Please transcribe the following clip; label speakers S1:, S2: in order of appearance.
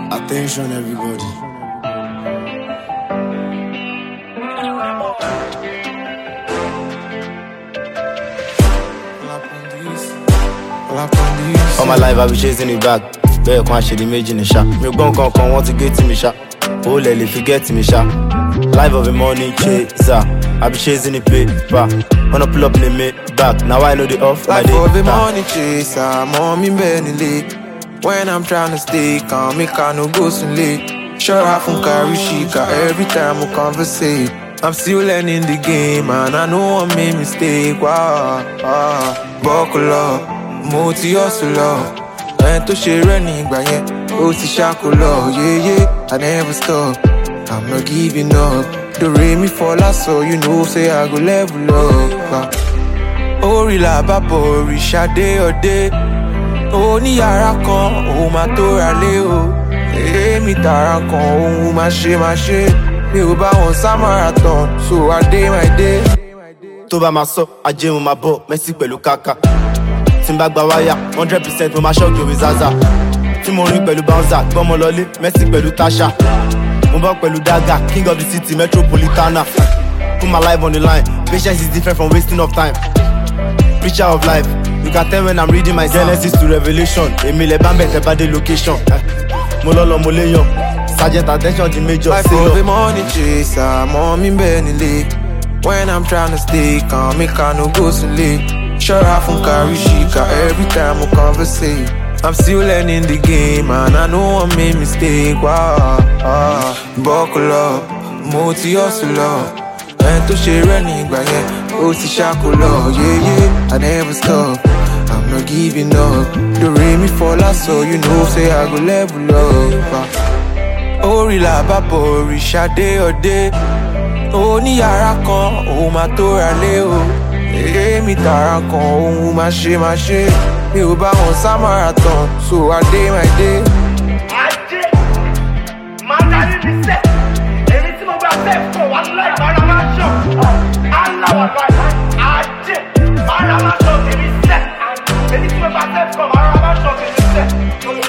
S1: Attention, everybody.
S2: All my life I be chasing it back. Bẹ́ẹ̀ kan ṣe di méjì ní ṣá. Mi ò gbọ́n kankan wọ́n ti gé tì mí ṣá. Ó lẹ̀ lè fi get mi ṣá. Life of a money chaser. I be chasing the paper. Wanna pull up in the mid back. Now I know the off my day.
S3: Life of a money chaser. Mommy Bentley. When I'm trying to stay calm, make I no go so late. Sure I from Karishika every time we conversate. I'm still learning the game and I know I made mistake. Wow, buckle up, multi hustle up. And to share any by oh si shakulo, yeah, I never stop. I'm not giving up. The rain me fall I saw you know say I go level up. Oh rila babo risha day or day. Oh ni yara kan, oh ma to rale o. Mi tara kan, oh ma she. Mi ò bá wọn sá marathon, so I day my day.
S2: Tó bá máa sọ, ajé mo máa bọ̀, Messi pẹ̀lú Kaka. Tí n bá gba wáyà, 100% mo máa ṣọ́ọ̀kì omi Zaza. Tí mo rí pẹ̀lú Bouncer, gbọ́mọ lọlé, Messi pẹ̀lú Tasha. Mo bọ́ pẹ̀lú Daga, king of the city, Metropolitana. Put my life on the line, patience is different from wasting of time. Preacher of life, you can tell when I'm reading my Genesis to Revelation. Èmi lè bá mẹ́tẹ̀ bá dé location. Mo lọ́lọ́ mo léyàn. Sergeant attention the major.
S3: Life of a money chaser, mommy Bentley. When I'm trying to stay calm, make I no go so late. Sure I from Karishika every time we conversate. I'm still learning the game and I know I made mistake. Wow, buckle up, multi hustle up. And to share any by oh si shakulo, yeah, I never stop. I'm not giving up. The rain me fall I saw you know say I go level up. Oh rila babo risha day or day. Oh ni yara kan, oh ma to rale o. Mi tara kan, oh ma she. Mi ò bá wọn sá marathon, so I day my day.
S4: Ajé, máa darí mi sẹ́. Èmi tí mo bá sẹ́ fún wa láì bára máa ṣọ̀. Aláwọ̀ báyìí, ajé, bára máa ṣọ̀ kìí sẹ́. Èmi tí mo bá sẹ́ fún wa láì bára máa ṣọ̀ kìí sẹ́.